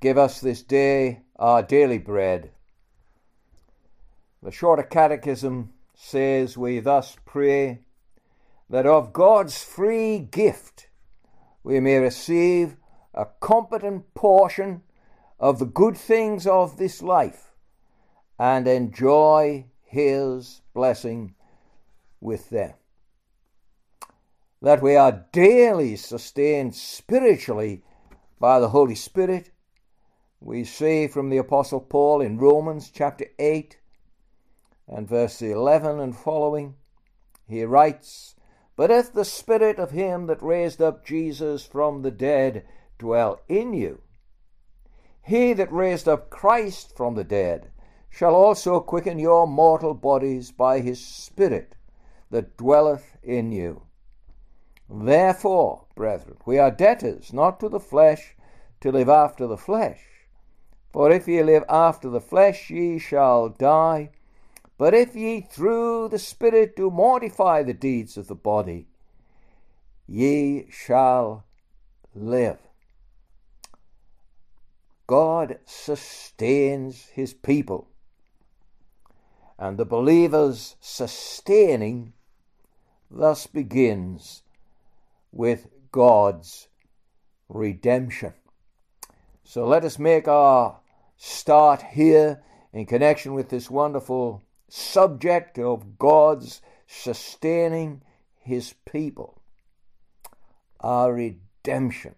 Give us this day our daily bread. The Shorter Catechism says we thus pray that of God's free gift we may receive a competent portion of the good things of this life and enjoy his blessing with them. That we are daily sustained spiritually by the Holy Spirit, we see from the Apostle Paul in Romans chapter 8 and verse 11 and following. He writes, "But if the Spirit of him that raised up Jesus from the dead dwell in you, he that raised up Christ from the dead shall also quicken your mortal bodies by his Spirit that dwelleth in you. Therefore, brethren, we are debtors not to the flesh to live after the flesh. For if ye live after the flesh, ye shall die. But if ye through the Spirit do mortify the deeds of the body, ye shall live." God sustains his people, and the believer's sustaining thus begins with God's redemption. So let us make our start here in connection with this wonderful subject of God's sustaining his people, our redemption.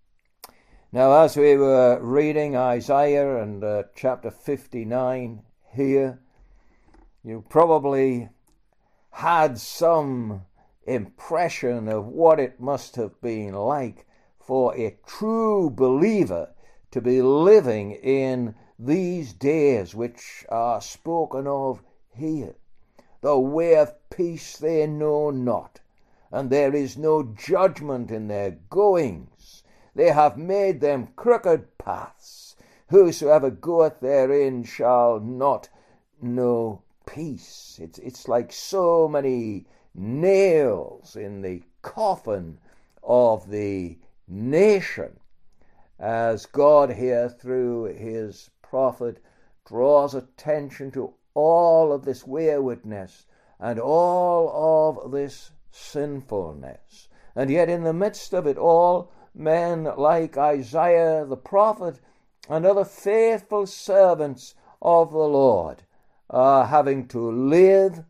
Now, as we were reading Isaiah and chapter 59 here, you probably had some impression of what it must have been like for a true believer to be living in these days which are spoken of here. The way of peace they know not, and there is no judgment in their goings. They have made them crooked paths. Whosoever goeth therein shall not know peace. It's like so many nails in the coffin of the nation, as God here through his prophet draws attention to all of this waywardness and all of this sinfulness. And yet in the midst of it all, men like Isaiah the prophet and other faithful servants of the Lord are having to live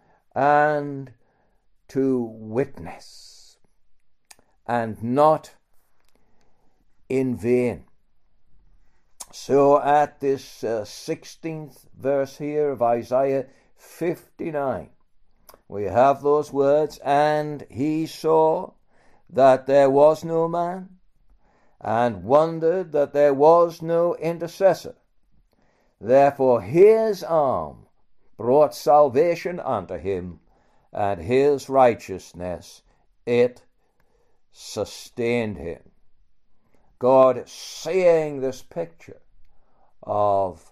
and to witness, and not in vain. So at this 16th verse here of Isaiah 59, we have those words, "And he saw that there was no man, and wondered that there was no intercessor. Therefore his arm brought salvation unto him, and his righteousness, it sustained him." God seeing this picture of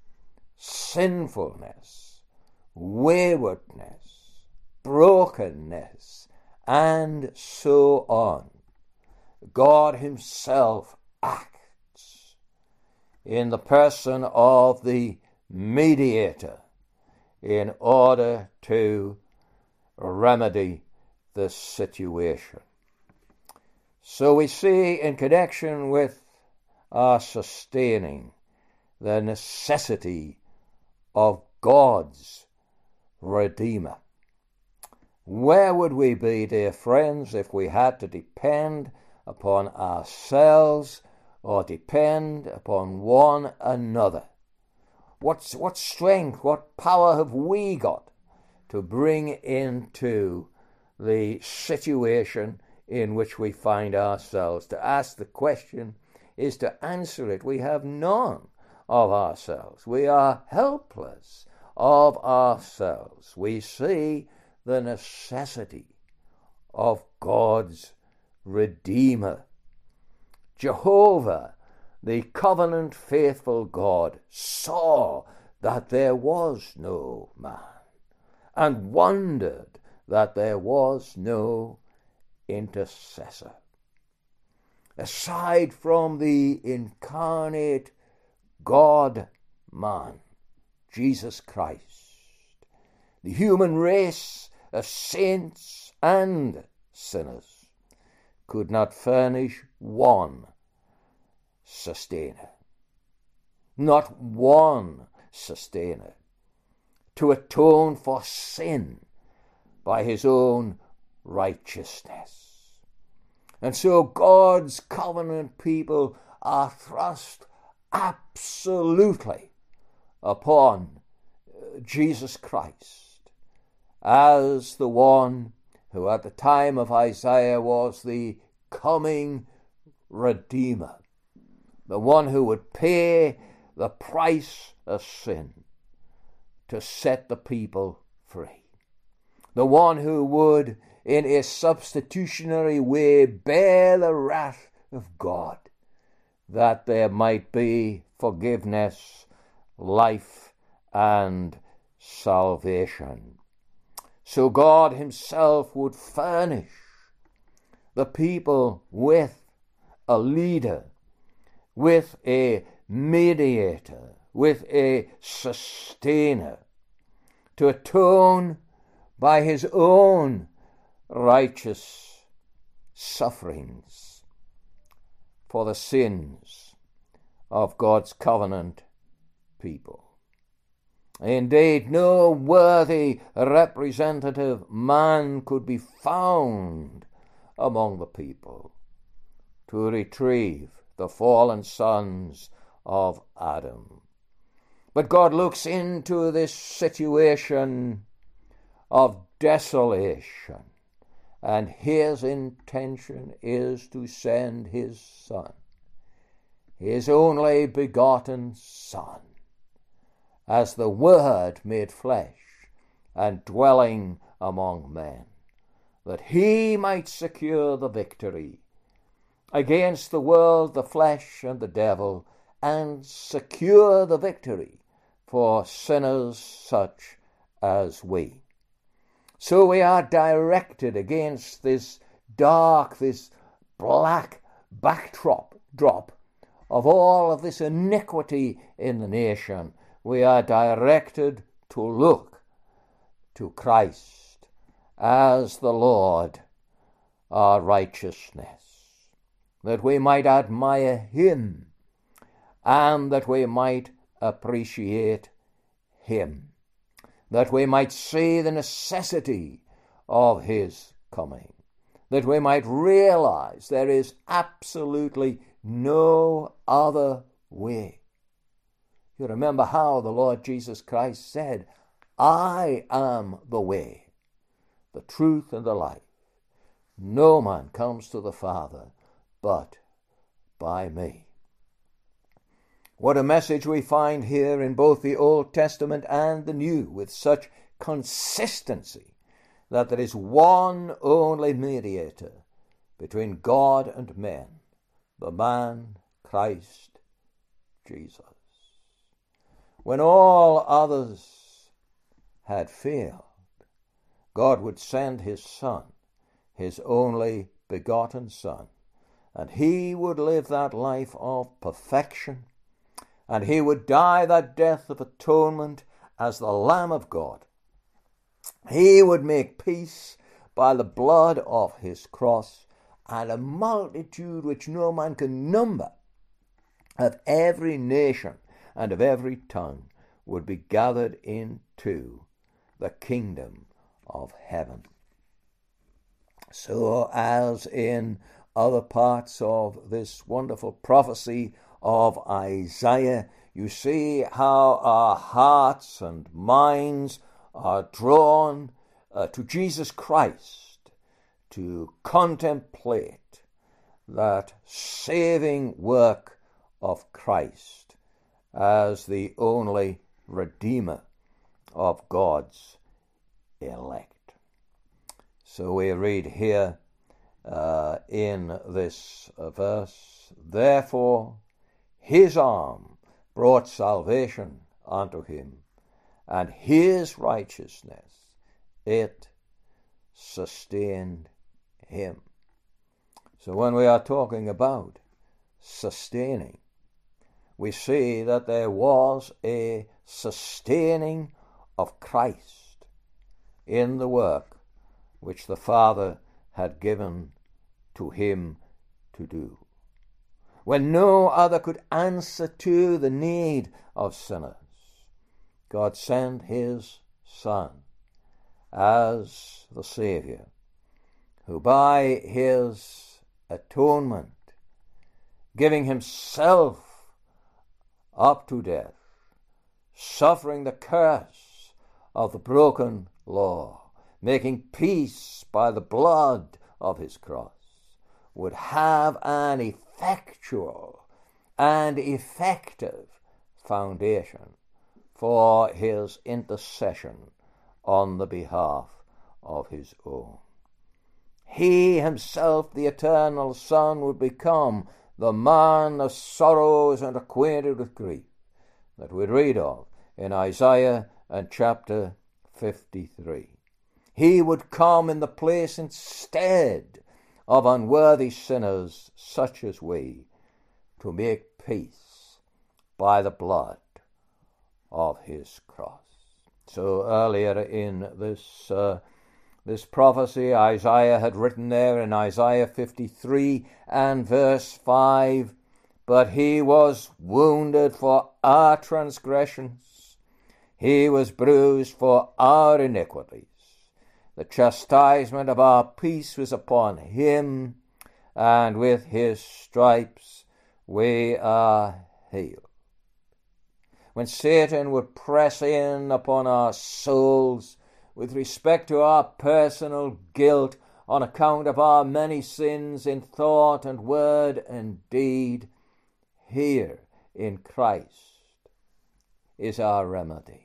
sinfulness, waywardness, brokenness, and so on, God himself acts in the person of the mediator in order to remedy the situation. So we see in connection with our sustaining the necessity of God's Redeemer. Where would we be, dear friends, if we had to depend upon ourselves or depend upon one another? What strength, what power have we got to bring into the situation in which we find ourselves? To ask the question is to answer it. We have none of ourselves. We are helpless of ourselves. We see the necessity of God's Redeemer. Jehovah, the covenant faithful God, saw that there was no man and wondered that there was no intercessor. aside from the incarnate God-man, Jesus Christ, the human race of saints and sinners could not furnish one sustainer, not one sustainer, to atone for sin by his own righteousness. And so God's covenant people are thrust absolutely upon Jesus Christ as the one who at the time of Isaiah was the coming Redeemer, the one who would pay the price of sin to set the people free, the one who would in a substitutionary way bear the wrath of God, that there might be forgiveness, life, and salvation. So God himself would furnish the people with a leader, with a mediator, with a sustainer, to atone by his own righteous sufferings for the sins of God's covenant people. Indeed, no worthy representative man could be found among the people to retrieve the fallen sons of Adam. But God looks into this situation of desolation, and his intention is to send his Son, his only begotten Son, as the Word made flesh and dwelling among men, that he might secure the victory against the world, the flesh, and the devil, and secure the victory for sinners such as we. So we are directed against this dark, this black backdrop of all of this iniquity in the nation. We are directed to look to Christ as the Lord, our righteousness, that we might admire him and that we might appreciate him, that we might see the necessity of his coming, that we might realize there is absolutely no other way. You remember how the Lord Jesus Christ said, I am the way, the truth, and the life. No man comes to the Father but by me. What a message we find here in both the Old Testament and the New, with such consistency that there is one only mediator between God and men, the man Christ Jesus. When all others had failed, God would send his Son, his only begotten Son, and he would live that life of perfection, and he would die that death of atonement as the Lamb of God. He would make peace by the blood of his cross, and a multitude which no man can number of every nation and of every tongue would be gathered into the kingdom of heaven. So, as in other parts of this wonderful prophecy of Isaiah, you see how our hearts and minds are drawn to Jesus Christ to contemplate that saving work of Christ as the only Redeemer of God's elect. So we read here in this verse, therefore his arm brought salvation unto him, and his righteousness, it sustained him. So when we are talking about sustaining, we see that there was a sustaining of Christ in the work which the Father had given to him to do. When no other could answer to the need of sinners, God sent his Son as the Saviour, who by his atonement, giving himself up to death, suffering the curse of the broken law, making peace by the blood of his cross, would have an effectual and effective foundation for his intercession on the behalf of his own. He himself, the eternal Son, would become the man of sorrows and acquainted with grief that we read of in Isaiah and chapter 53. He would come in the place instead of unworthy sinners such as we, to make peace by the blood of his cross. So earlier in this prophecy, Isaiah had written there in Isaiah 53 and verse 5, "But he was wounded for our transgressions, he was bruised for our iniquities. The chastisement of our peace was upon him, and with his stripes we are healed." When Satan would press in upon our souls with respect to our personal guilt on account of our many sins in thought and word and deed, here in Christ is our remedy.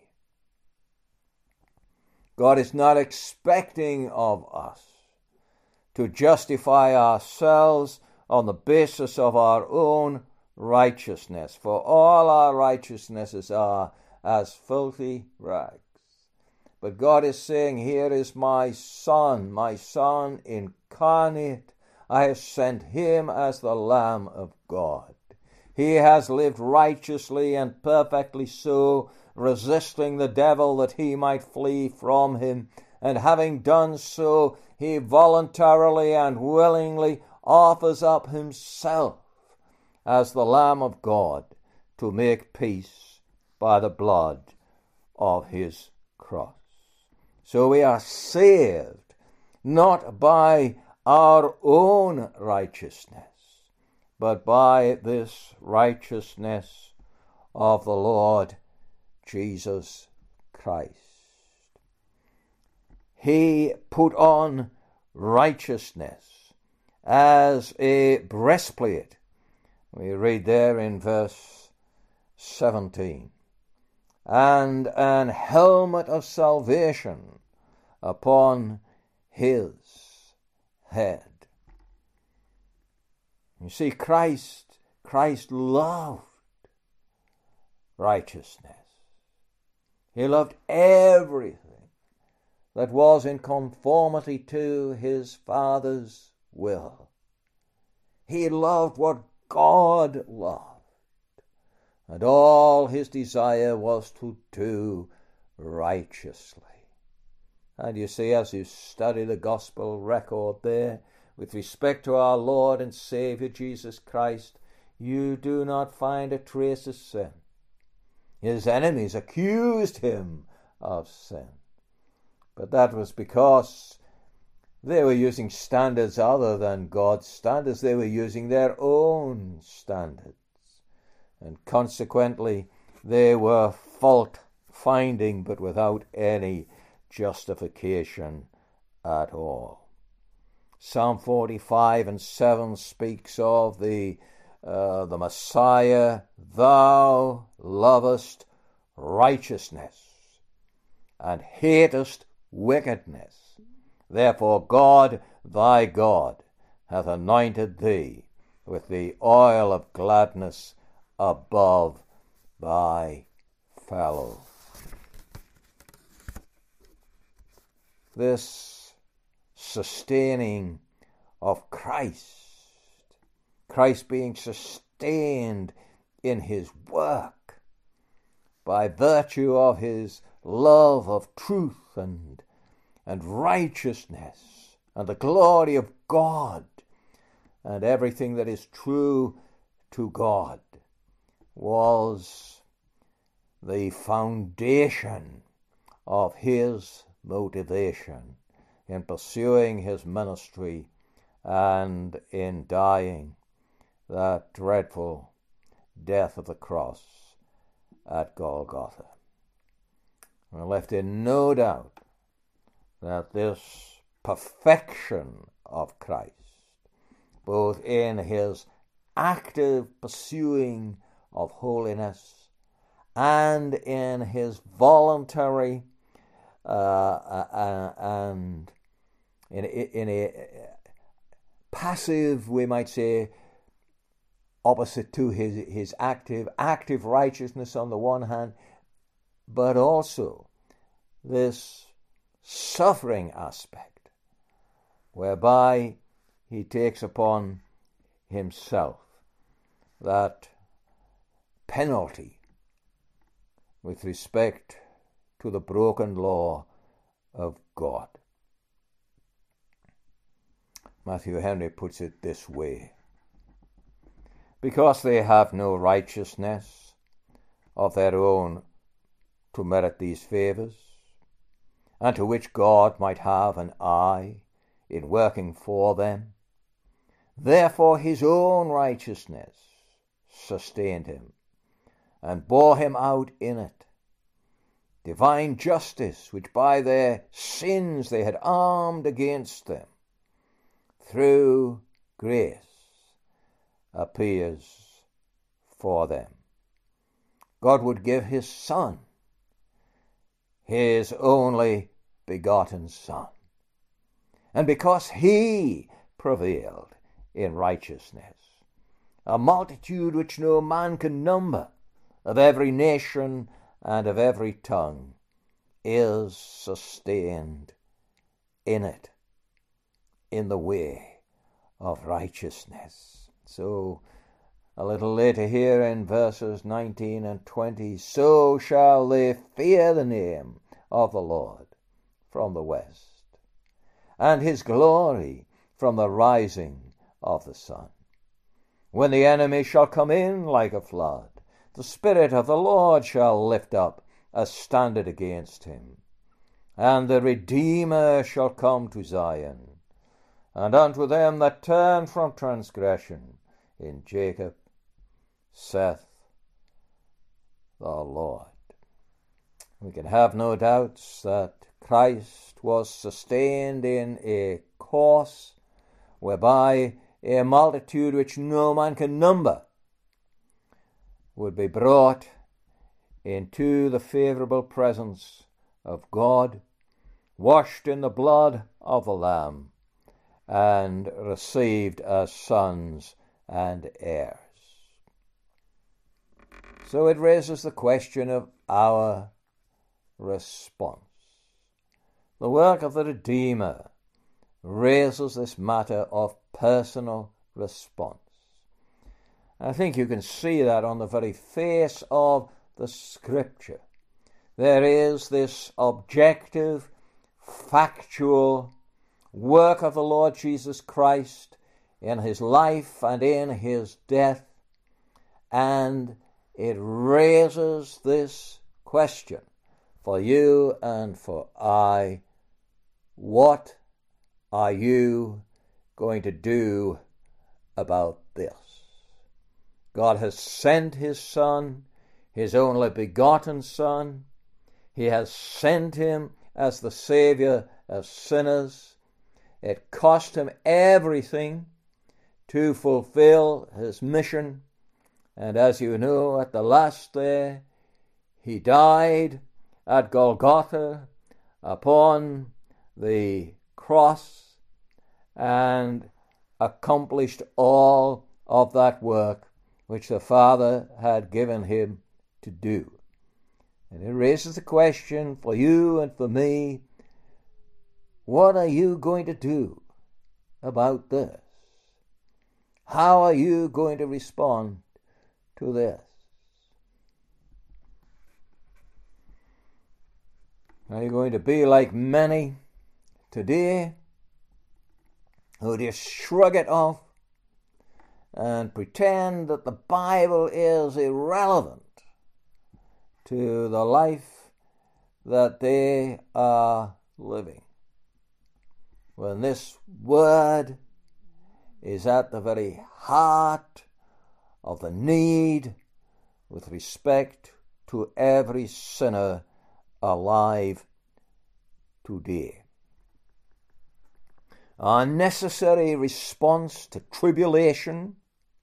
God is not expecting of us to justify ourselves on the basis of our own righteousness, for all our righteousnesses are as filthy rags. But God is saying, here is my Son incarnate. I have sent him as the Lamb of God. He has lived righteously and perfectly so, resisting the devil that he might flee from him. And having done so, he voluntarily and willingly offers up himself as the Lamb of God to make peace by the blood of his cross. So we are saved not by our own righteousness, but by this righteousness of the Lord Jesus Christ. He put on righteousness as a breastplate. We read there in verse 17. And an helmet of salvation upon his head. You see, Christ loved righteousness. He loved everything that was in conformity to his Father's will. He loved what God loved. And all his desire was to do righteously. And you see, as you study the gospel record there, with respect to our Lord and Saviour Jesus Christ, you do not find a trace of sin. His enemies accused him of sin. But that was because they were using standards other than God's standards. They were using their own standards. And consequently, they were fault-finding, but without any justification at all. Psalm 45 and 7 speaks of the Messiah. Thou lovest righteousness and hatest wickedness. Therefore God, thy God, hath anointed thee with the oil of gladness above thy fellows. This sustaining of Christ Christ being sustained in his work by virtue of his love of truth and righteousness and the glory of God and everything that is true to God, was the foundation of his motivation in pursuing his ministry and in dying that dreadful death of the cross at Golgotha. We're left in no doubt that this perfection of Christ, both in his active pursuing of holiness and in his voluntary and in a passive, we might say, opposite to his active righteousness on the one hand, but also this suffering aspect whereby he takes upon himself that penalty with respect to the broken law of God. Matthew Henry puts it this way: because they have no righteousness of their own to merit these favours, and to which God might have an eye in working for them, therefore his own righteousness sustained him and bore him out in it. Divine justice, which by their sins they had armed against them, through grace appears for them. God would give his Son, his only begotten Son. And because he prevailed in righteousness, a multitude which no man can number, of every nation and of every tongue, is sustained in it, in the way of righteousness. So, a little later here in verses 19 and 20, so shall they fear the name of the Lord from the west, and his glory from the rising of the sun. When the enemy shall come in like a flood, the Spirit of the Lord shall lift up a standard against him. And the Redeemer shall come to Zion, and unto them that turn from transgression in Jacob saith the Lord. We can have no doubts that Christ was sustained in a course whereby a multitude which no man can number would be brought into the favourable presence of God, washed in the blood of the Lamb, and received as sons and heirs. So it raises the question of our response. The work of the Redeemer raises this matter of personal response. I think you can see that on the very face of the Scripture. There is this objective, factual work of the Lord Jesus Christ in his life and in his death, and it raises this question for you and for I: what are you going to do about this? God has sent his Son, his only begotten Son. He has sent him as the Saviour of sinners. It cost him everything to fulfill his mission. And as you know, at the last day, he died at Golgotha upon the cross and accomplished all of that work which the Father had given him to do. And it raises the question for you and for me: what are you going to do about this? How are you going to respond to this? Are you going to be like many today who just shrug it off and pretend that the Bible is irrelevant to the life that they are living, when this word is at the very heart of the need with respect to every sinner alive today? Our necessary response to tribulation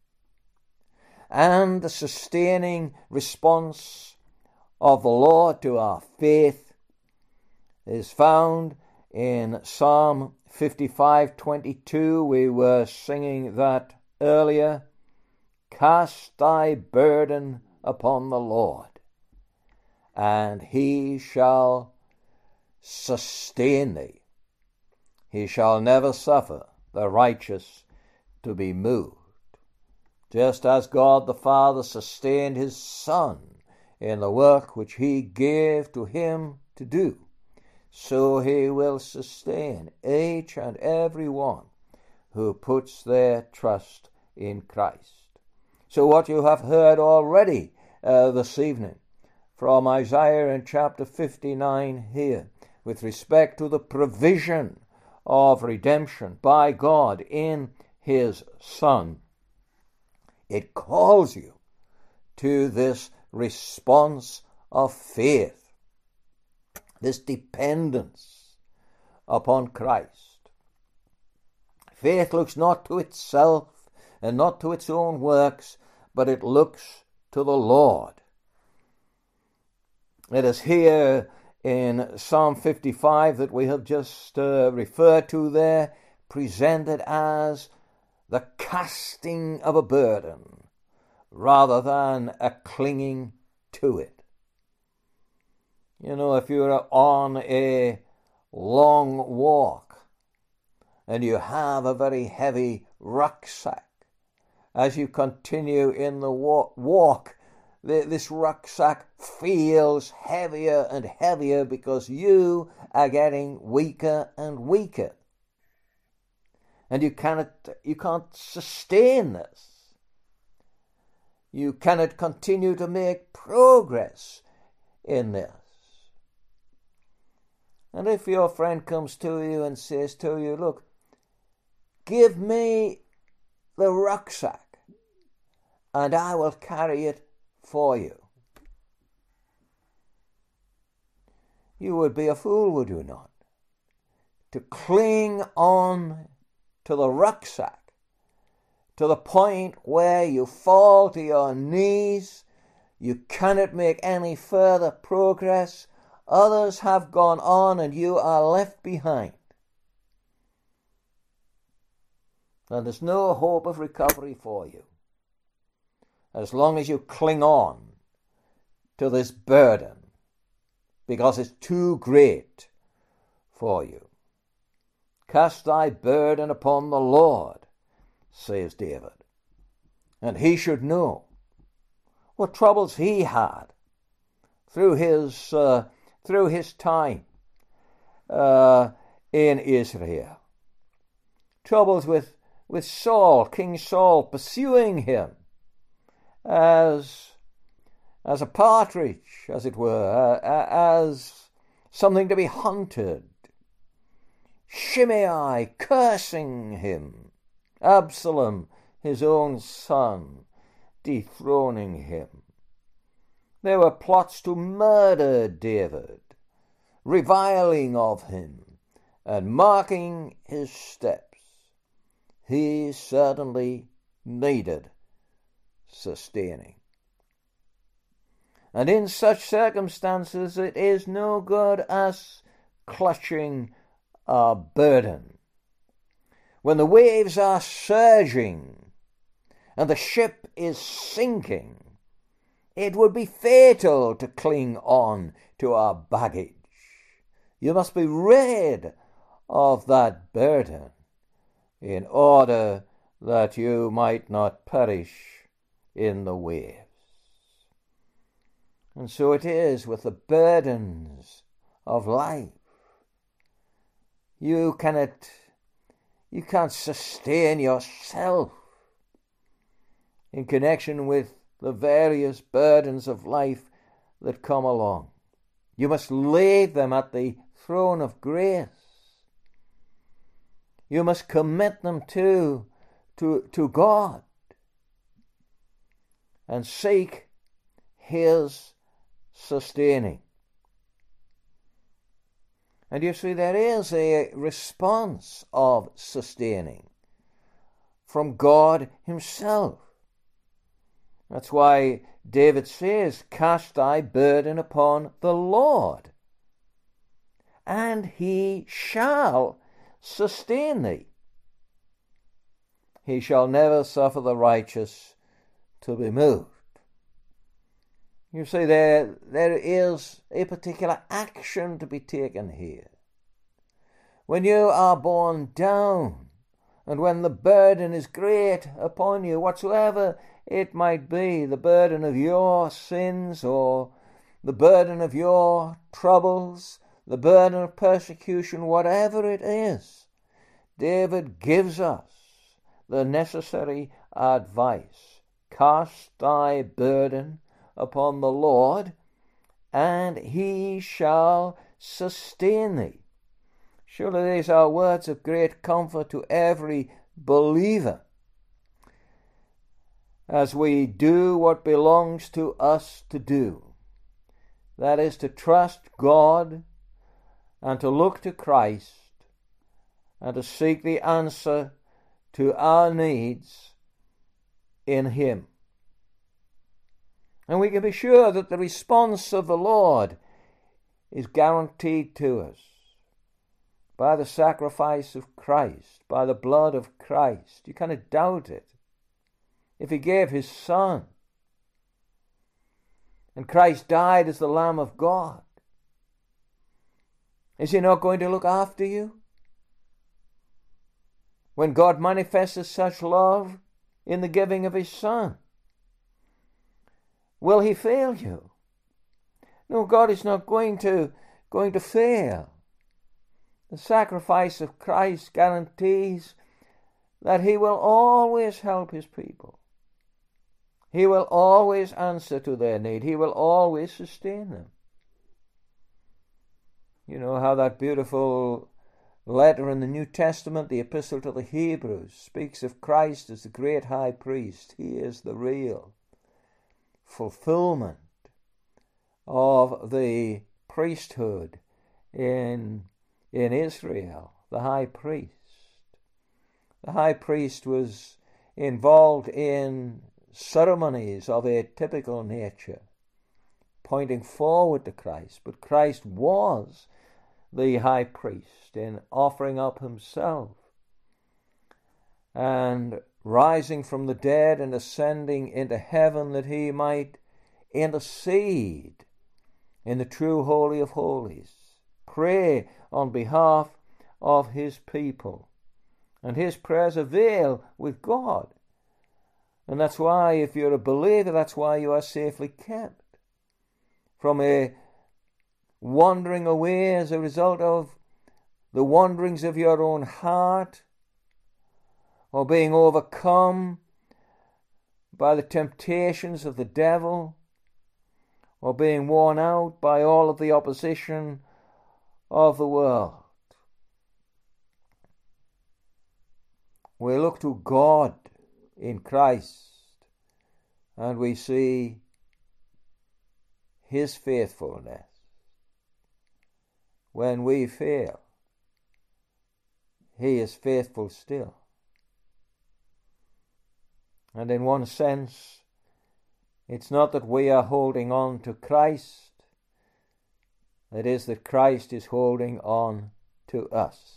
and the sustaining response of the Lord to our faith is found in Psalm 55:22. We were singing that earlier. Cast thy burden upon the Lord, and he shall sustain thee. He shall never suffer the righteous to be moved. Just as God the Father sustained his Son in the work which he gave to him to do, so he will sustain each and every one who puts their trust in Christ. So what you have heard already this evening from Isaiah in chapter 59 here, with respect to the provision of redemption by God in his Son, it calls you to this response of faith, this dependence upon Christ. Faith looks not to itself and not to its own works, but it looks to the Lord. It is here in Psalm 55 that we have just referred to there, presented as the casting of a burden rather than a clinging to it. You know, if you're on a long walk and you have a very heavy rucksack, as you continue in the walk, this rucksack feels heavier and heavier because you are weaker and weaker. And you can't sustain this. You cannot continue to make progress in this. And if your friend comes to you and says to you, look, give me the rucksack and I will carry it for you, you would be a fool, would you not, to cling on to the rucksack to the point where you fall to your knees, you cannot make any further progress, others have gone on and you are left behind. And there's no hope of recovery for you as long as you cling on to this burden because it's too great for you. Cast thy burden upon the Lord, says David. And he should know what troubles he had through his time in Israel. Troubles with Saul, King Saul, pursuing him as a partridge, as it were, as something to be hunted. Shimei cursing him, Absalom, his own son, dethroning him. There were plots to murder David, reviling of him, and marking his steps. He certainly needed sustaining. And in such circumstances it is no good us clutching our burden. When the waves are surging and the ship is sinking, it would be fatal to cling on to our baggage. You must be rid of that burden in order that you might not perish in the waves. And so it is with the burdens of life. You can't sustain yourself in connection with the various burdens of life that come along. You must lay them at the throne of grace. You must commit them to God and seek His sustaining. And you see, there is a response of sustaining from God Himself. That's why David says, "Cast thy burden upon the Lord, and He shall sustain thee. He shall never suffer the righteous to be moved." You see, there is a particular action to be taken here. When you are borne down, and when the burden is great upon you, whatsoever it might be, the burden of your sins or the burden of your troubles, the burden of persecution, whatever it is, David gives us the necessary advice. Cast thy burden upon the Lord, and He shall sustain thee. Surely these are words of great comfort to every believer as we do what belongs to us to do. That is to trust God and to look to Christ and to seek the answer to our needs in Him. And we can be sure that the response of the Lord is guaranteed to us by the sacrifice of Christ, by the blood of Christ. You cannot doubt it. If He gave His Son, and Christ died as the Lamb of God, is He not going to look after you? When God manifests such love in the giving of His Son, will He fail you? No, God is not going to fail. The sacrifice of Christ guarantees that He will always help His people. He will always answer to their need. He will always sustain them. You know how that beautiful letter in the New Testament, the Epistle to the Hebrews, speaks of Christ as the great high priest. He is the real fulfillment of the priesthood in Israel, the high priest. The high priest was involved in ceremonies of a typical nature, pointing forward to Christ. But Christ was the high priest in offering up Himself and rising from the dead and ascending into heaven that He might intercede in the true Holy of Holies, pray on behalf of His people, and His prayers avail with God. And that's why, if you're a believer, that's why you are safely kept from a wandering away as a result of the wanderings of your own heart, or being overcome by the temptations of the devil, or being worn out by all of the opposition of the world. We look to God in Christ, and we see His faithfulness. When we fail, He is faithful still. And in one sense, it's not that we are holding on to Christ, it is that Christ is holding on to us.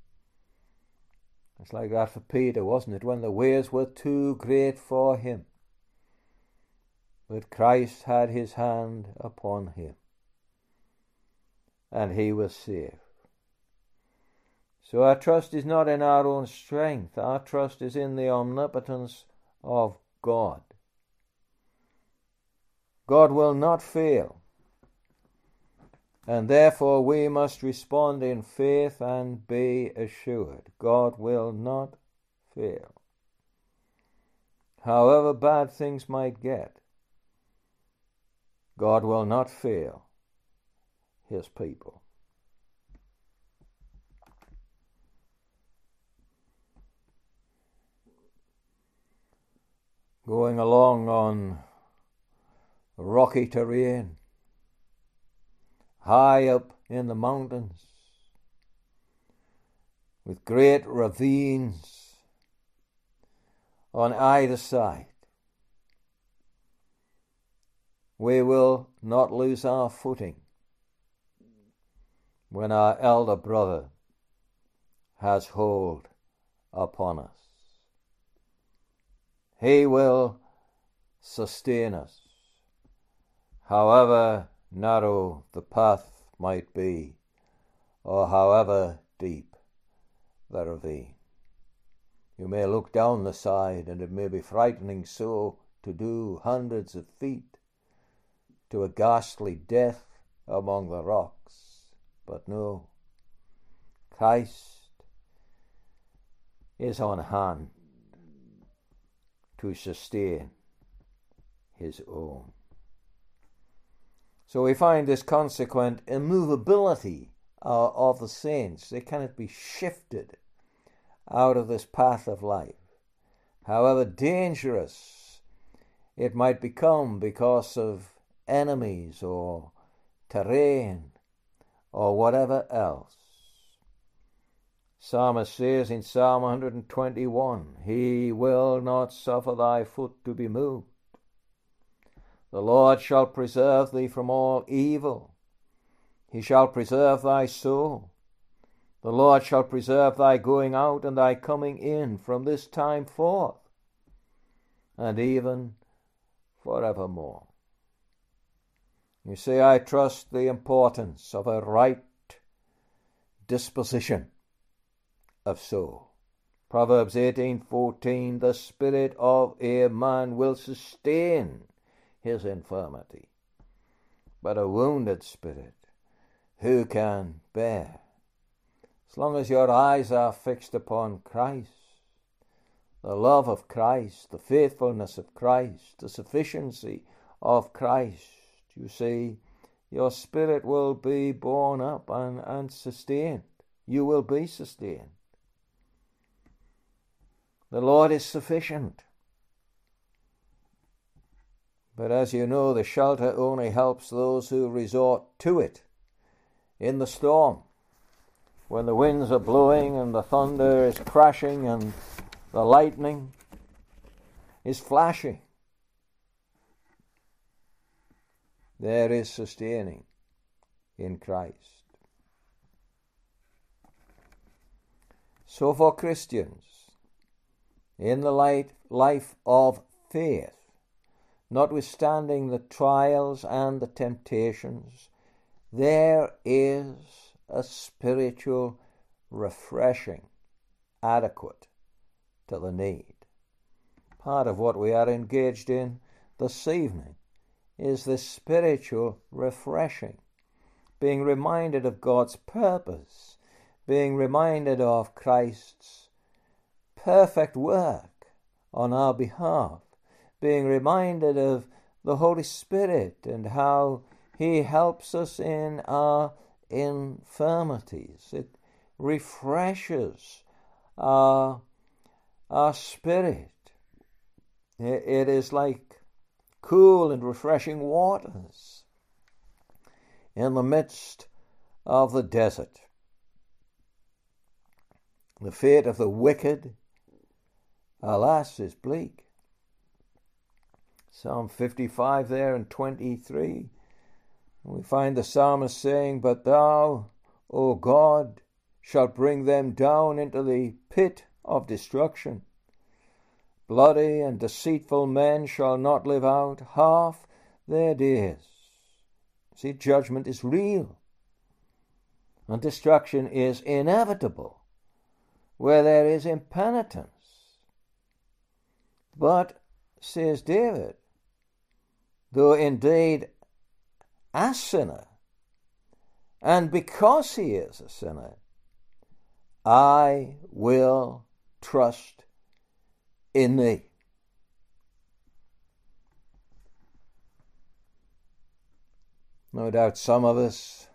It's like that for Peter, wasn't it? When the waves were too great for him, but Christ had His hand upon him, and he was saved. So our trust is not in our own strength. Our trust is in the omnipotence of God. God will not fail. And therefore we must respond in faith and be assured. God will not fail. However bad things might get, God will not fail his people. Going along on rocky terrain, high up in the mountains, with great ravines on either side, we will not lose our footing when our elder brother has hold upon us. He will sustain us, however narrow the path might be, or however deep the ravine. You may look down the side, and it may be frightening so to do hundreds of feet to a ghastly death among the rocks. But no, Christ is on hand to sustain his own. So we find this consequent immovability of the saints. They cannot be shifted out of this path of life, however dangerous it might become because of enemies or terrain or whatever else. Psalmist says in Psalm 121, He will not suffer thy foot to be moved. The Lord shall preserve thee from all evil. He shall preserve thy soul. The Lord shall preserve thy going out and thy coming in from this time forth, and even forevermore. You see, I trust the importance of a right disposition of soul. Proverbs 18:14, the spirit of a man will sustain his infirmity, but a wounded spirit who can bear? As long as your eyes are fixed upon Christ, the love of Christ, the faithfulness of Christ, the sufficiency of Christ, you see, your spirit will be borne up and sustained. You will be sustained. The Lord is sufficient. But as you know, the shelter only helps those who resort to it in the storm, when the winds are blowing and the thunder is crashing and the lightning is flashing. There is sustaining in Christ. So for Christians, in the life of faith, notwithstanding the trials and the temptations, there is a spiritual refreshing adequate to the need. Part of what we are engaged in this evening is the spiritual refreshing, being reminded of God's purpose, being reminded of Christ's perfect work on our behalf, being reminded of the Holy Spirit and how He helps us in our infirmities. It refreshes our spirit. It is like cool and refreshing waters in the midst of the desert. The fate of the wicked, alas, is bleak. Psalm 55 there and 23. We find the psalmist saying, But thou, O God, shalt bring them down into the pit of destruction. Bloody and deceitful men shall not live out half their days. See, judgment is real, and destruction is inevitable where there is impenitence. But, says David, though indeed a sinner, and because he is a sinner, I will trust in thee. No doubt some of us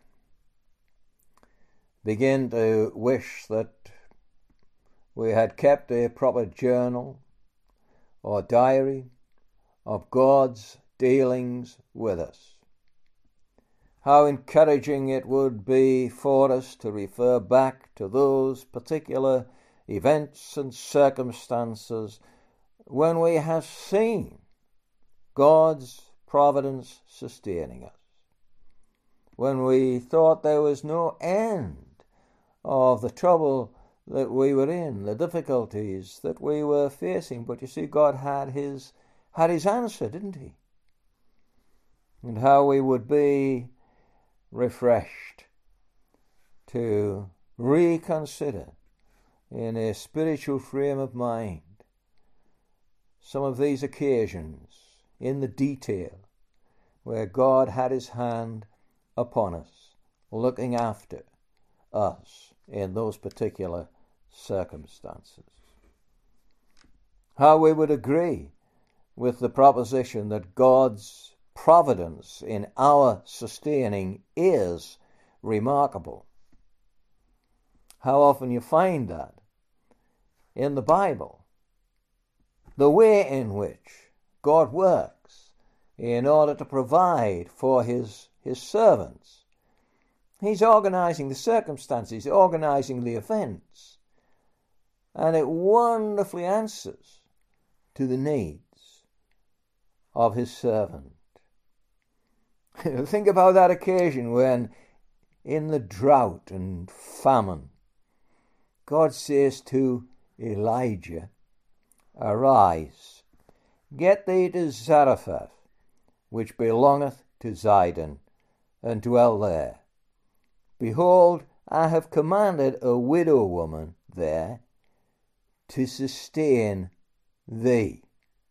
begin to wish that we had kept a proper journal or diary of God's dealings with us. How encouraging it would be for us to refer back to those particular events and circumstances when we have seen God's providence sustaining us, when we thought there was no end of the trouble that we were in, the difficulties that we were facing. But you see, God had his answer, didn't he? And how we would be refreshed to reconsider in a spiritual frame of mind some of these occasions in the detail where God had his hand upon us, looking after us in those particular circumstances. How we would agree with the proposition that God's providence in our sustaining is remarkable. How often you find that in the Bible, the way in which God works in order to provide for his servants. He's organizing the circumstances, organizing the events, and it wonderfully answers to the needs of his servant. Think about that occasion when, in the drought and famine, God says to Elijah, "Arise, get thee to Zarephath, which belongeth to Zidon, and dwell there. Behold, I have commanded a widow woman there to sustain thee."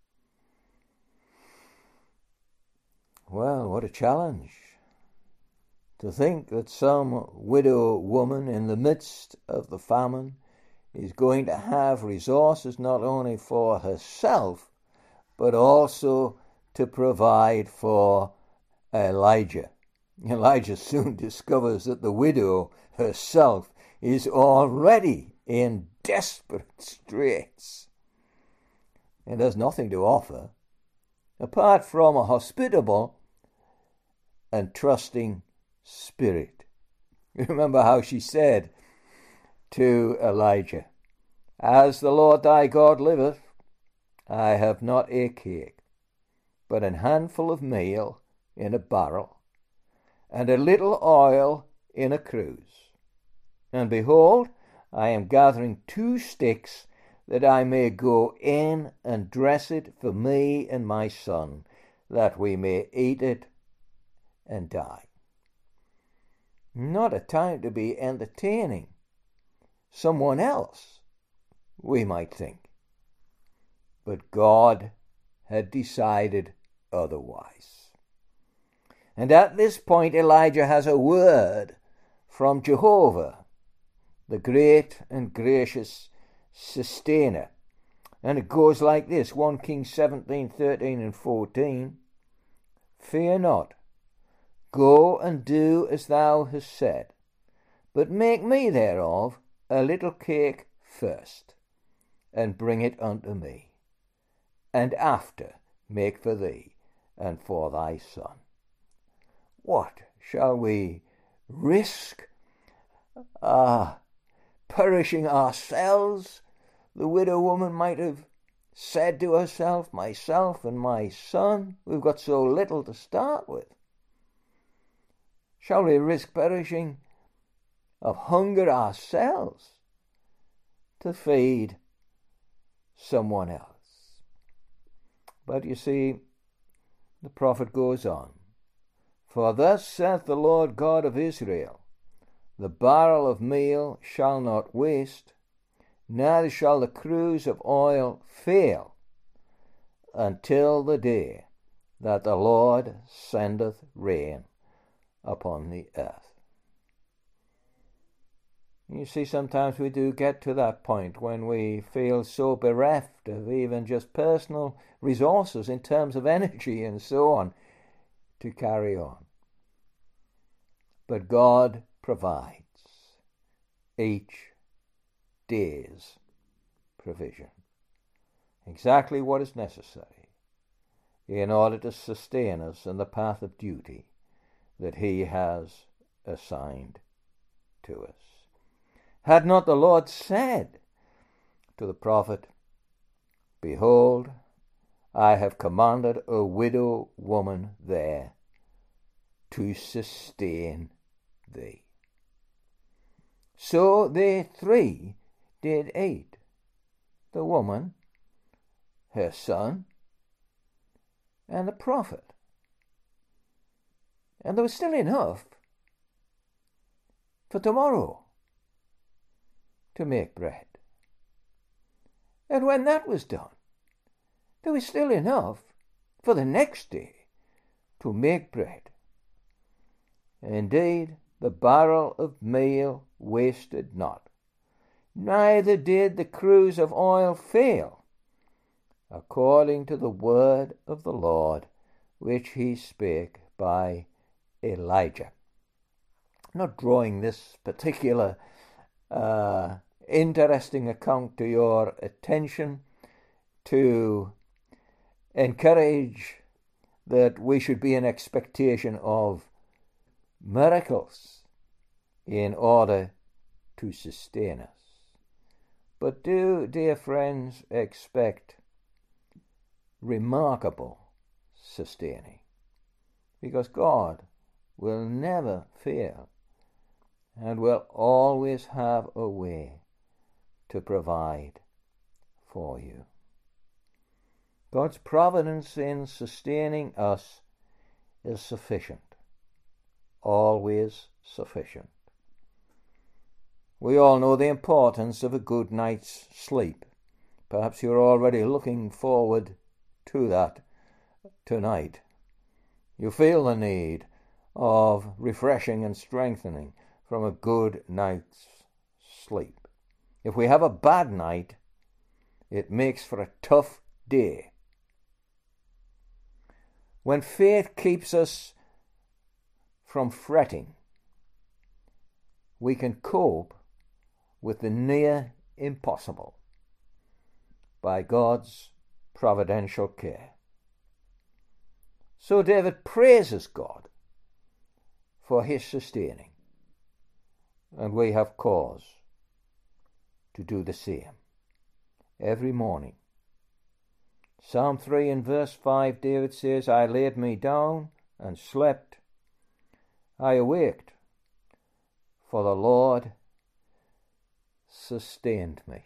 Well, what a challenge. To think that some widow woman in the midst of the famine is going to have resources not only for herself, but also to provide for Elijah. Elijah soon discovers that the widow herself is already in desperate straits and has nothing to offer apart from a hospitable and trusting spirit. Remember how she said to Elijah, "As the Lord thy God liveth, I have not a cake, but an handful of meal in a barrel, and a little oil in a cruse. And behold, I am gathering 2 sticks, that I may go in and dress it for me and my son, that we may eat it and die." Not a time to be entertaining someone else, we might think. But God had decided otherwise. And at this point, Elijah has a word from Jehovah, the great and gracious sustainer. And it goes like this, 1 Kings 17, 13 and 14. "Fear not, go and do as thou hast said, but make me thereof a little cake first, and bring it unto me, and after make for thee and for thy son." What shall we risk? Perishing ourselves? The widow woman might have said to herself, myself and my son, we've got so little to start with. Shall we risk perishing of hunger ourselves to feed someone else? But you see, the prophet goes on, "For thus saith the Lord God of Israel, the barrel of meal shall not waste, neither shall the cruse of oil fail until the day that the Lord sendeth rain upon the earth. You see, sometimes we do get to that point when we feel so bereft of even just personal resources in terms of energy and so on to carry on. But God provides each day's provision, exactly what is necessary in order to sustain us in the path of duty that He has assigned to us. Had not the Lord said to the prophet, Behold, I have commanded a widow woman there to sustain thee. So they three did eat, the woman, her son, and the prophet. And there was still enough for tomorrow to make bread. And when that was done, there was still enough for the next day to make bread. Indeed, the barrel of meal wasted not, neither did the cruse of oil fail, according to the word of the Lord, which He spake by Elijah. I'm not drawing this particular interesting account to your attention to encourage that we should be in expectation of miracles in order to sustain us. But do, dear friends, expect remarkable sustaining, because God will never fail and will always have a way to provide for you. God's providence in sustaining us is sufficient, always sufficient. We all know the importance of a good night's sleep. Perhaps you're already looking forward to that tonight. You feel the need of refreshing and strengthening from a good night's sleep. If we have a bad night, it makes for a tough day. When faith keeps us from fretting, we can cope with the near impossible by God's providential care. So David praises God for His sustaining, and we have cause to do the same every morning. Psalm 3 and verse 5, David says, I laid me down and slept. I awaked, for the Lord sustained me.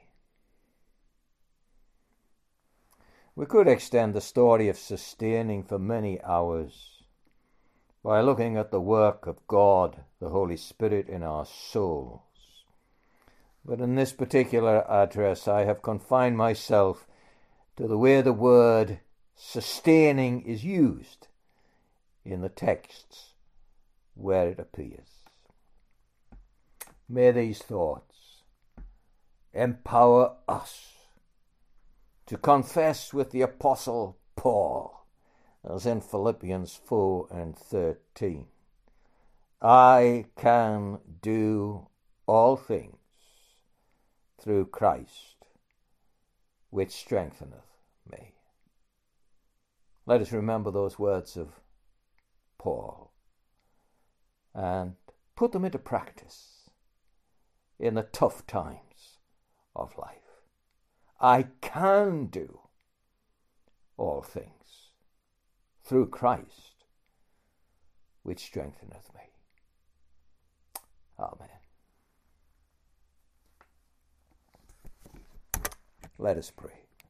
We could extend the story of sustaining for many hours by looking at the work of God, the Holy Spirit, in our souls. But in this particular address, I have confined myself to the way the word sustaining is used in the texts where it appears. May these thoughts empower us to confess with the Apostle Paul, as in Philippians 4 and 13, I can do all things through Christ, which strengtheneth me. Let us remember those words of Paul and put them into practice in the tough times of life. I can do all things through Christ, which strengtheneth me. Amen. Let us pray.